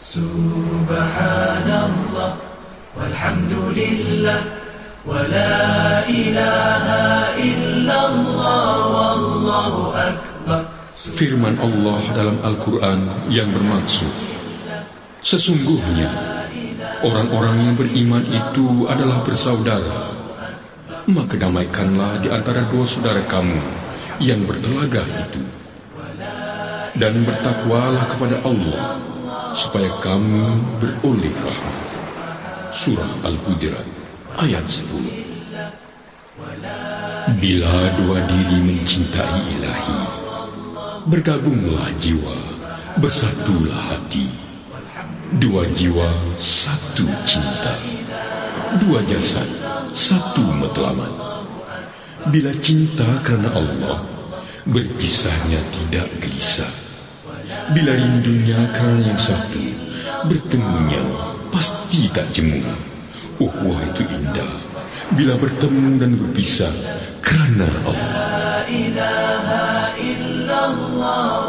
Subhanallah walhamdulillah wa la ilaha illallah wallahu akbar. Firman Allah dalam Al-Quran yang bermaksud, sesungguhnya orang-orang yang beriman itu adalah bersaudara, maka damaikanlah di antara dua saudara kamu yang bertelagah itu, dan bertakwalah kepada Allah supaya kamu beroleh rahmat. Surah Al-Hujurat ayat 10. Bila dua diri mencintai Ilahi, bergabunglah jiwa, bersatulah hati. Dua jiwa, satu cinta. Dua jasad, satu matlamat. Bila cinta karena Allah, berpisahnya tidak gelisah. Bila rindunya karena yang satu, bertemunya pasti tak jemu. Ukhuwah itu indah bila bertemu dan berpisah karena Allah. La ilaha illallah